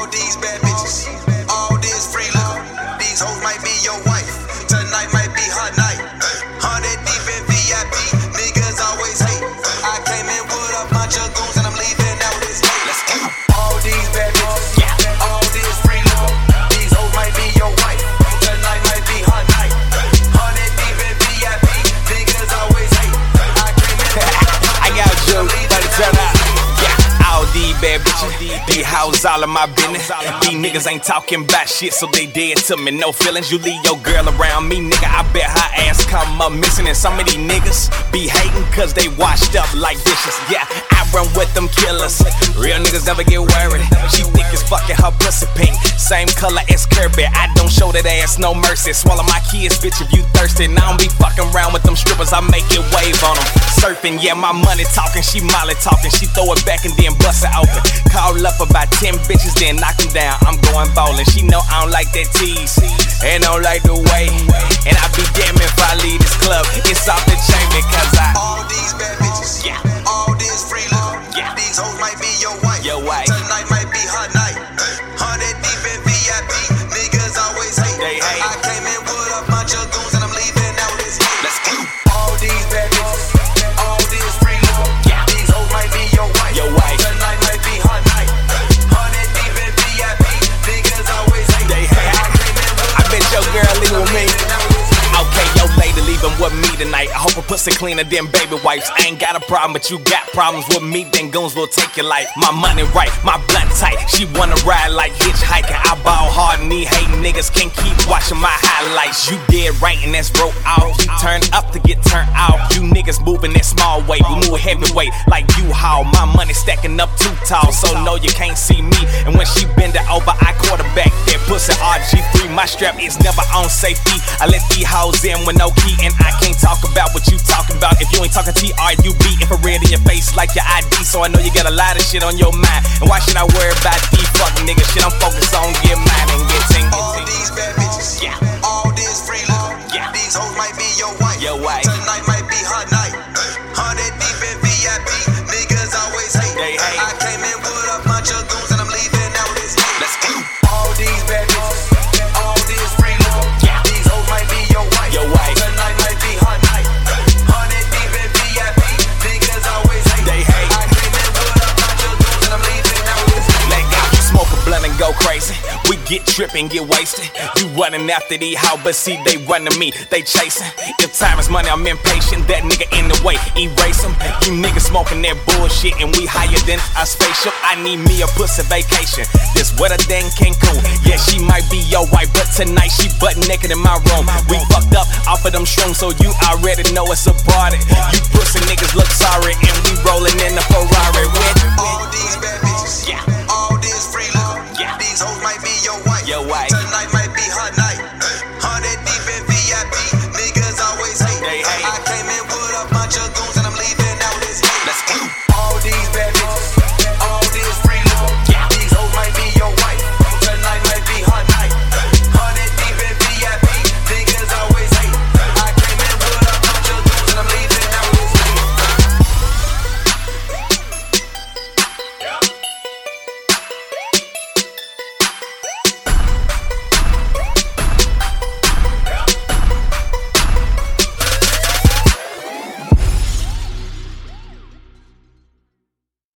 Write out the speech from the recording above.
All these bad bitches, all this free love. These hoes might be your wife, tonight might be her night. 100 deep in VIP, niggas always hate. I came in with a bunch of goons and I'm leaving out this gate. Let's go. All these bad bitches, all this free love. These hoes might be your wife, tonight might be her night. 100 deep in VIP, niggas always hate. I came in with a bunch I got you, let it turn out. All these bad bitches, these houses all of my business. These niggas ain't talking about shit, so they dead to me, no feelings. You leave your girl around me, nigga, I bet her ass come up missing. And some of these niggas be hating cause they washed up like dishes. Yeah, I run with them killers. Real niggas never get worried. She thick as fucking her pussy pink, same color as Kirby. I don't show that ass no mercy. Swallow my kids, bitch, if you thirsty. And I don't be fucking around with them strippers, I make it wave on them. Surfing, yeah, my money talking, she molly talking. She throw it back and then bust it open. Call up about 10 bitches, then knock them down. I'm going bowling. She know I don't like that tease, and don't like the way. And I be damn if I leave this club, it's off the chain because all these bad bitches, all this free love. These hoes might be your wife, tonight might be her night. 100 deep in VIP, niggas always hate. I came in with a bunch of goons and I'm leaving out this gate. Let's go. All these bad bitches, all this free love. These hoes might be your wife, tonight might be her night. 100 deep in VIP, niggas always hate. I came in with I bet your girl leave with me. Okay, yo lady leaving with me tonight. I hope her pussy cleaner than baby wipes. I ain't got a problem, but you got problems with me, then goons will take your life. My money right, my blunt tight. She wanna ride like hitchhiking. I ball hard and these hating niggas can't keep watching my highlights. You dead right and that's broke out. You turn up to get turned out. You niggas moving that small weight, we move heavyweight like U-Haul. My money stacking up too tall, so no you can't see me. And when she bend it over, I quarterback that pussy RG3. My strap is never on safety. I let these hoes in with no key, and I can't talk about what you talking about. If you ain't talking TRUB, infrared in your face like your ID, so I know you got a lot of shit on your mind. And why should I worry about these fucking niggas? Shit, I'm focused on get mine and get ting. all these bad bitches, all this free love. These hoes might be your wife, tonight might be her night. 100 deep in VIP, niggas always hate. I came in with a bunch of goons and I'm leaving out this gate. Let's go. All these bad bitches, all this free love. These hoes might be your wife, tonight might be her night. 100 deep in VIP, niggas always hate. I came in with a bunch of goons and I'm leaving out this gate. Let go, you smoke a blunt and go crazy. We get trippin', get wasted. You running after these how, but see they running me, they chasing. If time is money, I'm impatient. That nigga in the way, erase him. You niggas smoking that bullshit, and we higher than a spaceship. I need me a pussy vacation. This weather than Cancun. Yeah, she might be your wife, but tonight she butt naked in my room. We fucked up off of them shrooms, so you already know it's a party. You pussy niggas look sorry, and we rolling in the